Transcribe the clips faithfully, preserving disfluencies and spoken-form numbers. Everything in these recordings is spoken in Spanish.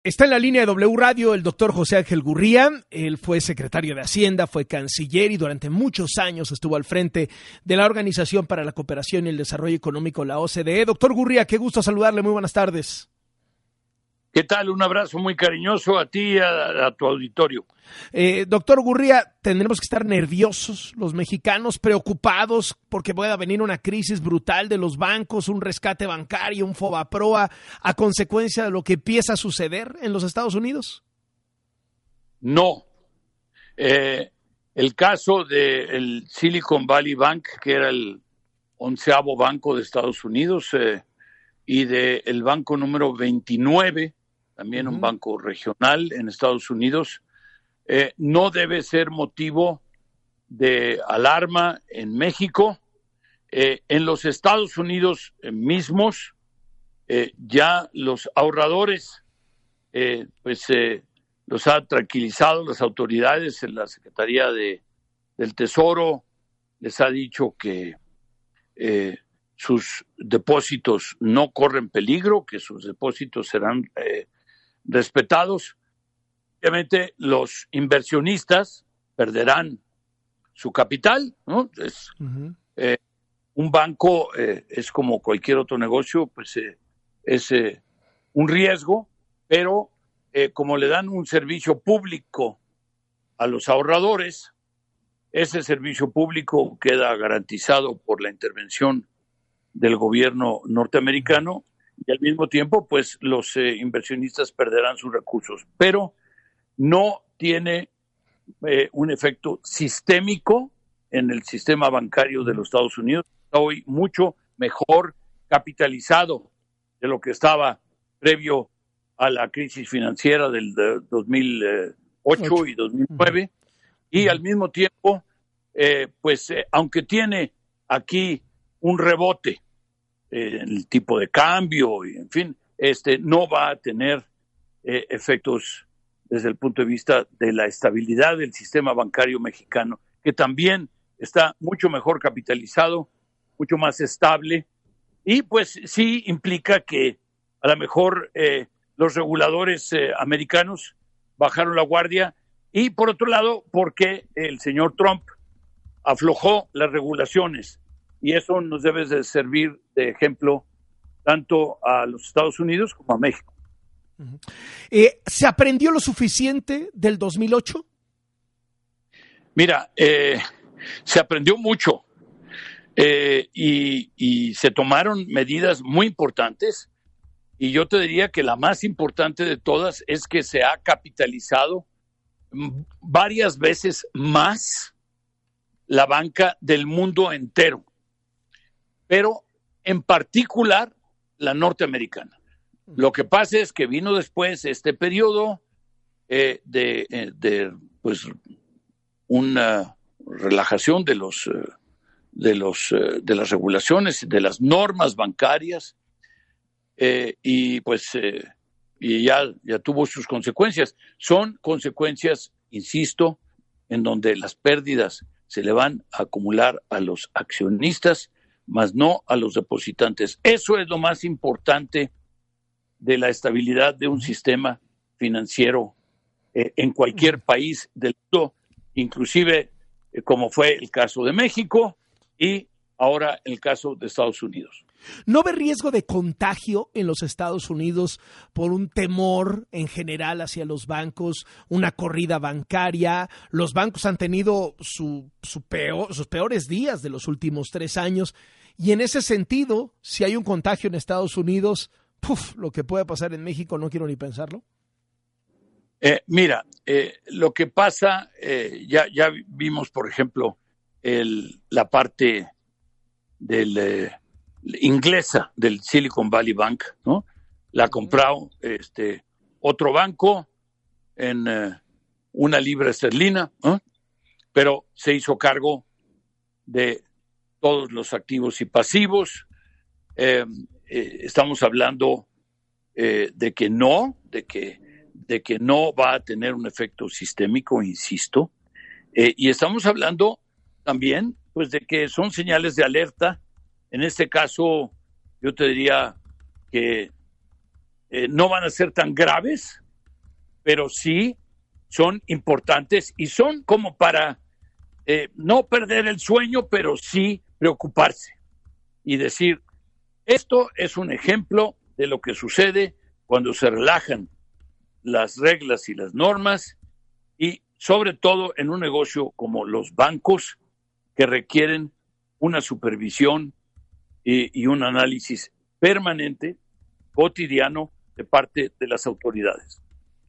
Está en la línea de W Radio el doctor José Ángel Gurría. Él fue secretario de Hacienda, fue canciller y durante muchos años estuvo al frente de la Organización para la Cooperación y el Desarrollo Económico, la O C D E. Doctor Gurría, qué gusto saludarle, muy buenas tardes. ¿Qué tal? Un abrazo muy cariñoso a ti y a, a tu auditorio. Eh, doctor Gurría, tendremos que estar nerviosos los mexicanos, preocupados porque pueda venir una crisis brutal de los bancos, un rescate bancario, un Fobaproa, a consecuencia de lo que empieza a suceder en los Estados Unidos. No. Eh, el caso del Silicon Valley Bank, que era el onceavo banco de Estados Unidos, eh, y del banco número veintinueve, también uh-huh. un banco regional en Estados Unidos, eh, no debe ser motivo de alarma en México. Eh, en los Estados Unidos mismos, eh, ya los ahorradores, eh, pues eh, los ha tranquilizado las autoridades en la Secretaría de, del Tesoro, les ha dicho que eh, sus depósitos no corren peligro, que sus depósitos serán eh, respetados. Obviamente los inversionistas perderán su capital, ¿no? Es, uh-huh. eh, un banco eh, es como cualquier otro negocio, pues eh, es eh, un riesgo, pero eh, como le dan un servicio público a los ahorradores, ese servicio público queda garantizado por la intervención del gobierno norteamericano y al mismo tiempo pues los eh, inversionistas perderán sus recursos, pero no tiene eh, un efecto sistémico en el sistema bancario de los Estados Unidos. Está hoy mucho mejor capitalizado de lo que estaba previo a la crisis financiera del de dos mil ocho Ocho. y dos mil nueve uh-huh. y al mismo tiempo eh, pues eh, aunque tiene aquí un rebote eh, en el tipo de cambio y en fin, este no va a tener eh, efectos desde el punto de vista de la estabilidad del sistema bancario mexicano, que también está mucho mejor capitalizado, mucho más estable, y pues sí implica que a lo mejor eh, los reguladores eh, americanos bajaron la guardia, y por otro lado, porque el señor Trump aflojó las regulaciones, y eso nos debe de servir de ejemplo tanto a los Estados Unidos como a México. Uh-huh. Eh, ¿Se aprendió lo suficiente del dos mil ocho? Mira, eh, se aprendió mucho eh, y, y se tomaron medidas muy importantes, y yo te diría que la más importante de todas es que se ha capitalizado varias veces más la banca del mundo entero, pero en particular la norteamericana. Lo que pasa es que vino después este periodo eh, de, eh, de pues una relajación de los de los de las regulaciones, de las normas bancarias, eh, y pues eh, y ya ya tuvo sus consecuencias. Son consecuencias, insisto, en donde las pérdidas se le van a acumular a los accionistas, más no a los depositantes. Eso es lo más importante de la estabilidad de un sistema financiero eh, en cualquier país del mundo, inclusive eh, como fue el caso de México y ahora el caso de Estados Unidos. ¿No ve riesgo de contagio en los Estados Unidos por un temor en general hacia los bancos, una corrida bancaria? Los bancos han tenido su, su peor, sus peores días de los últimos tres años, y en ese sentido, si hay un contagio en Estados Unidos, Puf, lo que puede pasar en México no quiero ni pensarlo. Eh, mira, eh, lo que pasa, eh, ya, ya vimos, por ejemplo, el, la parte del, eh, inglesa del Silicon Valley Bank, ¿no? La ha comprado este, otro banco en eh, una libra esterlina, ¿no? Pero se hizo cargo de todos los activos y pasivos. Eh, Eh, estamos hablando eh, de que no, de que, de que no va a tener un efecto sistémico, insisto, eh, y estamos hablando también pues de que son señales de alerta. En este caso yo te diría que eh, no van a ser tan graves, pero sí son importantes y son como para eh, no perder el sueño, pero sí preocuparse y decir, esto es un ejemplo de lo que sucede cuando se relajan las reglas y las normas, y sobre todo en un negocio como los bancos, que requieren una supervisión y, y un análisis permanente, cotidiano, de parte de las autoridades.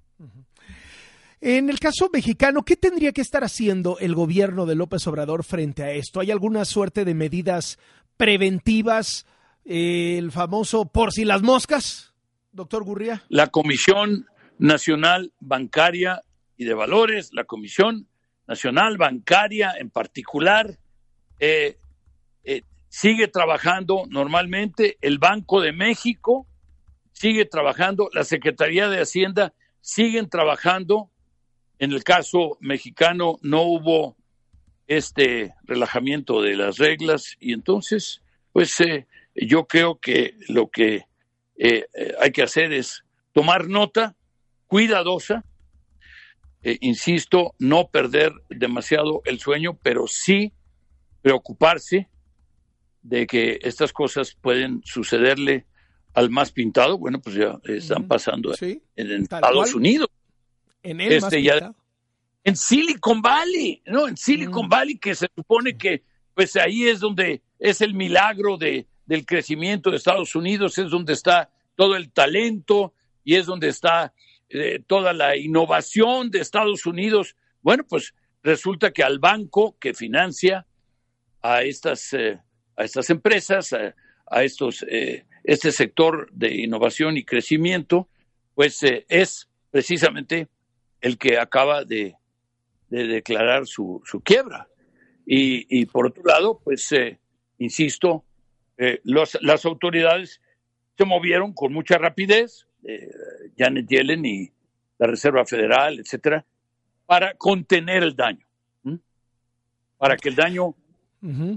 En el caso mexicano, ¿qué tendría que estar haciendo el gobierno de López Obrador frente a esto? ¿Hay alguna suerte de medidas preventivas? Eh, el famoso por si las moscas, doctor Gurría. La Comisión Nacional Bancaria y de Valores, la Comisión Nacional Bancaria en particular, eh, eh, sigue trabajando normalmente, el Banco de México sigue trabajando, la Secretaría de Hacienda siguen trabajando. En el caso mexicano no hubo este relajamiento de las reglas y entonces, pues eh, yo creo que lo que eh, eh, hay que hacer es tomar nota cuidadosa, eh, insisto, no perder demasiado el sueño, pero sí preocuparse de que estas cosas pueden sucederle al más pintado. Bueno, pues ya están pasando sí, en, en Estados cual. Unidos. En el este, más ya, en Silicon Valley, ¿no? En Silicon mm. Valley, que se supone que pues ahí es donde es el milagro de, del crecimiento de Estados Unidos, es donde está todo el talento y es donde está eh, toda la innovación de Estados Unidos. Bueno, pues resulta que al banco que financia a estas, eh, a estas empresas, a, a estos, eh, este sector de innovación y crecimiento, pues eh, es precisamente el que acaba de, de declarar su, su quiebra. Y, y por otro lado, pues, eh, insisto, eh, los, las autoridades se movieron con mucha rapidez, eh, Janet Yellen y la Reserva Federal, etcétera, para contener el daño, ¿m? Para que el daño, uh-huh.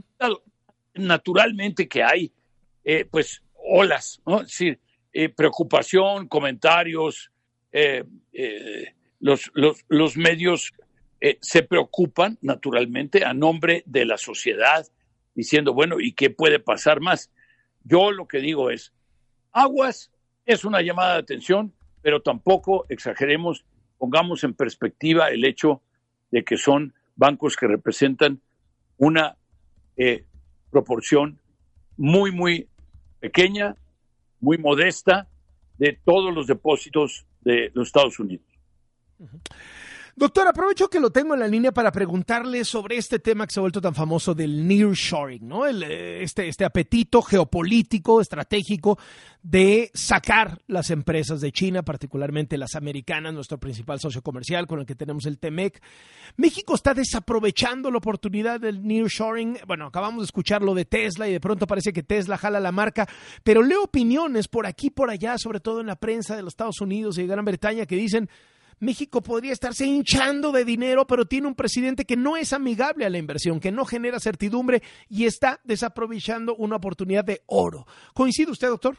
naturalmente que hay, eh, pues, olas, ¿no? Es decir, eh, preocupación, comentarios, eh, eh, los, los, los medios eh, se preocupan naturalmente a nombre de la sociedad, diciendo, bueno, ¿y qué puede pasar más? Yo lo que digo es, aguas es una llamada de atención, pero tampoco exageremos, pongamos en perspectiva el hecho de que son bancos que representan una eh, proporción muy, muy pequeña, muy modesta de todos los depósitos de los Estados Unidos. Uh-huh. Doctor, aprovecho que lo tengo en la línea para preguntarle sobre este tema que se ha vuelto tan famoso del nearshoring, ¿no? El, este, este apetito geopolítico, estratégico de sacar las empresas de China, particularmente las americanas, nuestro principal socio comercial con el que tenemos el T M E C. México está desaprovechando la oportunidad del nearshoring. Bueno, acabamos de escuchar lo de Tesla y de pronto parece que Tesla jala la marca, pero leo opiniones por aquí, por allá, sobre todo en la prensa de los Estados Unidos y de Gran Bretaña, que dicen México podría estarse hinchando de dinero, pero tiene un presidente que no es amigable a la inversión, que no genera certidumbre y está desaprovechando una oportunidad de oro. ¿Coincide usted, doctor?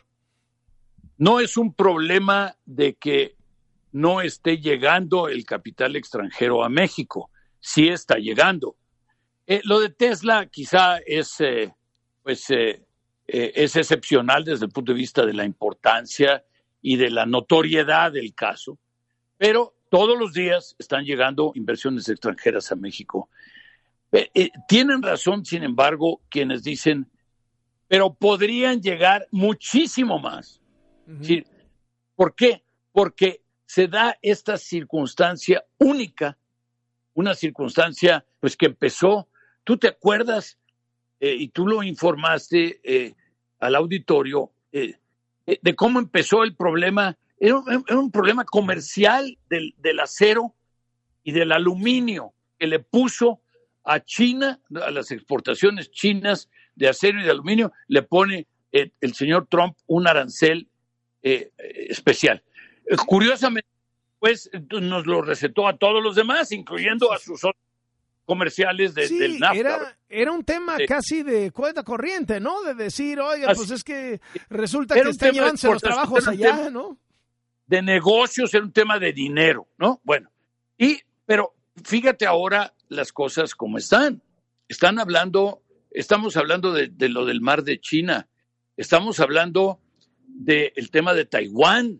No es un problema de que no esté llegando el capital extranjero a México. Sí está llegando. Eh, lo de Tesla quizá es, eh, pues, eh, eh, es excepcional desde el punto de vista de la importancia y de la notoriedad del caso. Pero todos los días están llegando inversiones extranjeras a México. Eh, eh, tienen razón, sin embargo, quienes dicen, pero podrían llegar muchísimo más. Uh-huh. ¿Sí? ¿Por qué? Porque se da esta circunstancia única, una circunstancia pues que empezó, tú te acuerdas, eh, y tú lo informaste eh, al auditorio, eh, eh, de cómo empezó el problema. Era un, era un problema comercial del, del acero y del aluminio que le puso a China, a las exportaciones chinas de acero y de aluminio, le pone eh, el señor Trump un arancel eh, especial. Eh, curiosamente, pues nos lo recetó a todos los demás, incluyendo a sus otros comerciales de, sí, del NAFTA. Era, era un tema sí. casi de cuenta corriente, ¿no? De decir, oiga, pues es que resulta era que están llevándose los trabajos allá, ¿no? de negocios, era un tema de dinero, ¿no? Bueno, y, pero fíjate ahora las cosas como están. Están hablando, estamos hablando de, de lo del mar de China, estamos hablando del tema de Taiwán,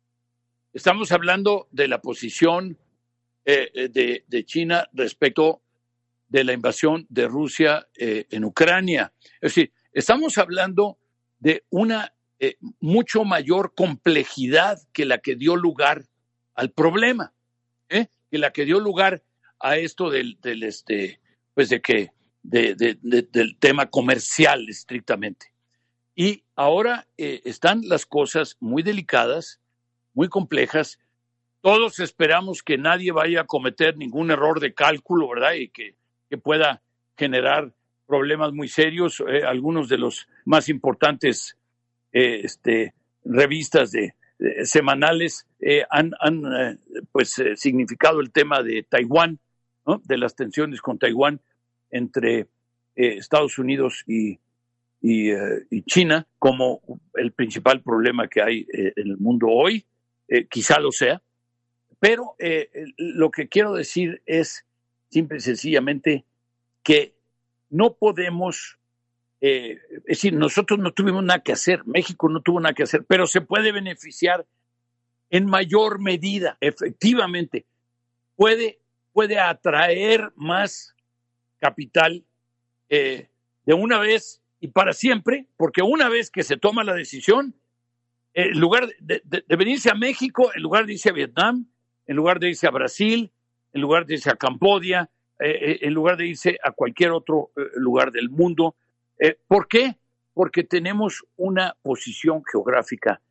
estamos hablando de la posición eh, de, de China respecto de la invasión de Rusia eh, en Ucrania. Es decir, estamos hablando de una eh, mucho mayor complejidad que la que dio lugar al problema, ¿eh? que la que dio lugar a esto del, del este, pues de que de, de, de, del tema comercial estrictamente. Y ahora eh, están las cosas muy delicadas, muy complejas. Todos esperamos que nadie vaya a cometer ningún error de cálculo, ¿verdad? Y que, que pueda generar problemas muy serios. Eh, algunos de los más importantes eh, este, revistas de, de semanales eh, han, han eh, pues eh, significado el tema de Taiwán, ¿no? De las tensiones con Taiwán entre eh, Estados Unidos y, y, eh, y China como el principal problema que hay eh, en el mundo hoy. Eh, quizá lo sea, pero eh, lo que quiero decir es simple y sencillamente que no podemos, eh, es decir, nosotros no tuvimos nada que hacer, México no tuvo nada que hacer, pero se puede beneficiar en mayor medida, efectivamente, puede, puede atraer más capital eh, de una vez y para siempre, porque una vez que se toma la decisión, en lugar de, de, de venirse a México, en lugar de irse a Vietnam, en lugar de irse a Brasil, en lugar de irse a Camboya, eh, en lugar de irse a cualquier otro eh, lugar del mundo. Eh, ¿Por qué? Porque tenemos una posición geográfica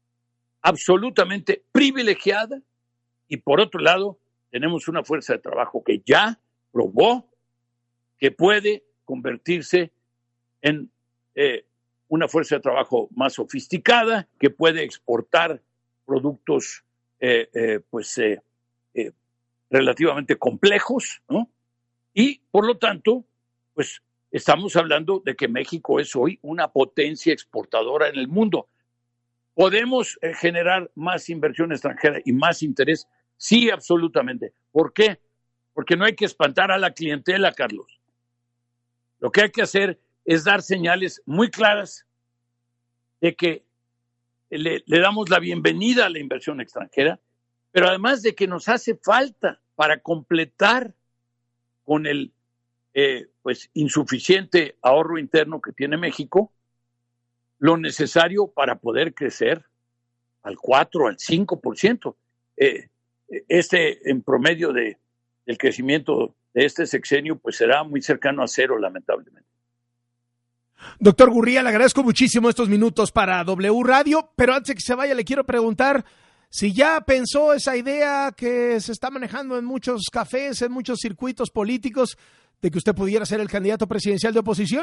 absolutamente privilegiada y por otro lado tenemos una fuerza de trabajo que ya probó que puede convertirse en eh, una fuerza de trabajo más sofisticada, que puede exportar productos eh, eh, pues eh, eh, relativamente complejos, ¿no? Y por lo tanto, pues estamos hablando de que México es hoy una potencia exportadora en el mundo. ¿Podemos eh, generar más inversión extranjera y más interés? Sí, absolutamente. ¿Por qué? Porque no hay que espantar a la clientela, Carlos. Lo que hay que hacer es dar señales muy claras de que le, le damos la bienvenida a la inversión extranjera, pero además de que nos hace falta para completar con el eh, pues insuficiente ahorro interno que tiene México, lo necesario para poder crecer al cuatro, al cinco por ciento. Eh, este en promedio de, del crecimiento de este sexenio pues será muy cercano a cero, lamentablemente. Doctor Gurría, le agradezco muchísimo estos minutos para W Radio, pero antes de que se vaya le quiero preguntar si ya pensó esa idea que se está manejando en muchos cafés, en muchos circuitos políticos, de que usted pudiera ser el candidato presidencial de oposición.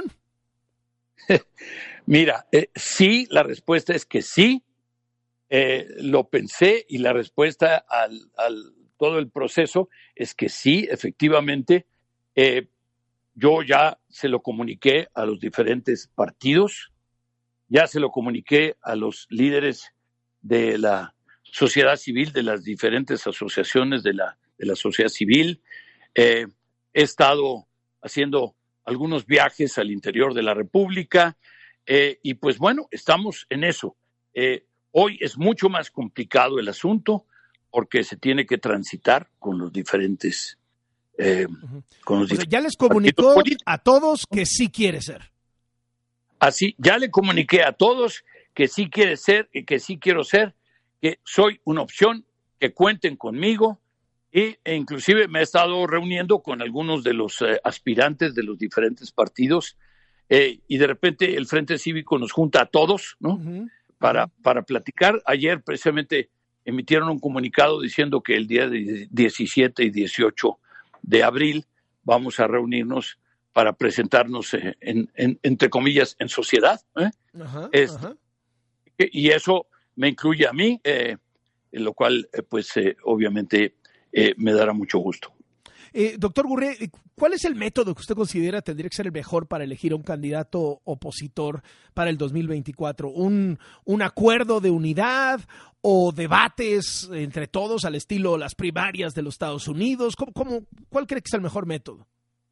Mira, eh, sí, la respuesta es que sí, eh, lo pensé y la respuesta al, al todo el proceso es que sí, efectivamente, eh, yo ya se lo comuniqué a los diferentes partidos, ya se lo comuniqué a los líderes de la sociedad civil, de las diferentes asociaciones de la, de la sociedad civil. Eh, he estado haciendo algunos viajes al interior de la República eh, y pues bueno, estamos en eso. Eh, hoy es mucho más complicado el asunto porque se tiene que transitar con los diferentes Eh, con los o sea, ya les comunicó a todos que sí quiere ser. Así, ya le comuniqué a todos que sí quiere ser y que sí quiero ser, que soy una opción, que cuenten conmigo y, e inclusive me he estado reuniendo con algunos de los eh, aspirantes de los diferentes partidos eh, y de repente el Frente Cívico nos junta a todos, ¿no? Uh-huh. Para, para platicar. Ayer precisamente emitieron un comunicado diciendo que el día de diecisiete y dieciocho de abril vamos a reunirnos para presentarnos en, en, en entre comillas en sociedad ¿eh? Ajá, es, ajá. Y eso me incluye a mí eh, lo cual eh, pues eh, obviamente eh, me dará mucho gusto. Eh, doctor Gurría, ¿cuál es el método que usted considera tendría que ser el mejor para elegir a un candidato opositor para el dos mil veinticuatro? ¿Un, un acuerdo de unidad o debates entre todos al estilo las primarias de los Estados Unidos? ¿Cómo, cómo, ¿Cuál cree que es el mejor método?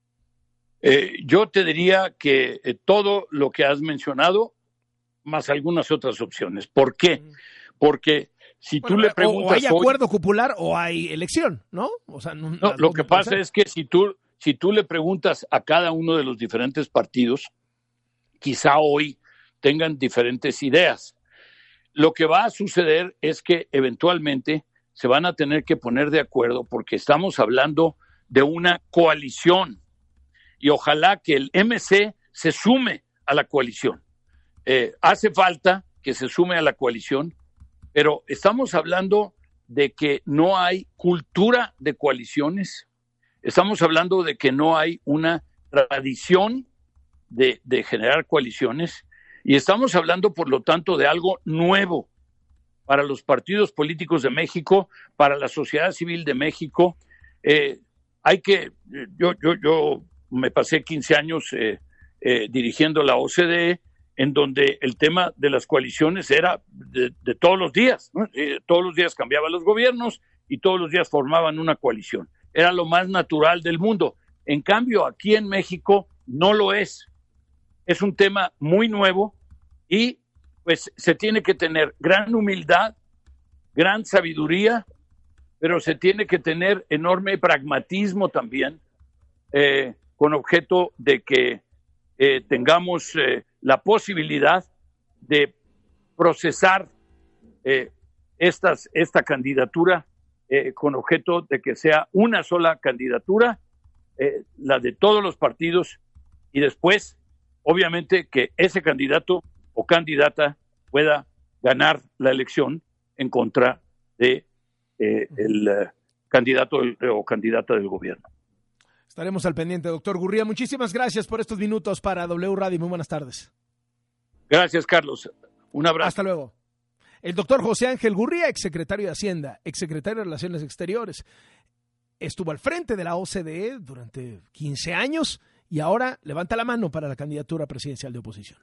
Eh, yo te diría que eh, todo lo que has mencionado, más algunas otras opciones. ¿Por qué? Porque si bueno, tú le preguntas... O hay acuerdo hoy, popular o hay elección, ¿no? O sea, no, no lo que pasa ser. es que si tú, si tú le preguntas a cada uno de los diferentes partidos, quizá hoy tengan diferentes ideas. Lo que va a suceder es que eventualmente se van a tener que poner de acuerdo porque estamos hablando de una coalición y ojalá que el M C se sume a la coalición. Eh, hace falta que se sume a la coalición, pero estamos hablando de que no hay cultura de coaliciones, estamos hablando de que no hay una tradición de, de generar coaliciones y estamos hablando, por lo tanto, de algo nuevo para los partidos políticos de México, para la sociedad civil de México. Eh, hay que, yo, yo, yo me pasé quince años eh, eh, dirigiendo la O C D E, en donde el tema de las coaliciones era de, de todos los días, ¿no? Eh, todos los días cambiaban los gobiernos y todos los días formaban una coalición. Era lo más natural del mundo. En cambio, aquí en México no lo es. Es un tema muy nuevo y pues se tiene que tener gran humildad, gran sabiduría, pero se tiene que tener enorme pragmatismo también, eh, con objeto de que eh, tengamos eh, la posibilidad de procesar eh, estas, esta candidatura eh, con objeto de que sea una sola candidatura, eh, la de todos los partidos, y después, obviamente, que ese candidato o candidata pueda ganar la elección en contra de eh, el uh, candidato o candidata del gobierno. Estaremos al pendiente, doctor Gurría. Muchísimas gracias por estos minutos para W Radio. Muy buenas tardes. Gracias, Carlos. Un abrazo. Hasta luego. El doctor José Ángel Gurría, exsecretario de Hacienda, exsecretario de Relaciones Exteriores, estuvo al frente de la O C D E durante quince años y ahora levanta la mano para la candidatura presidencial de oposición.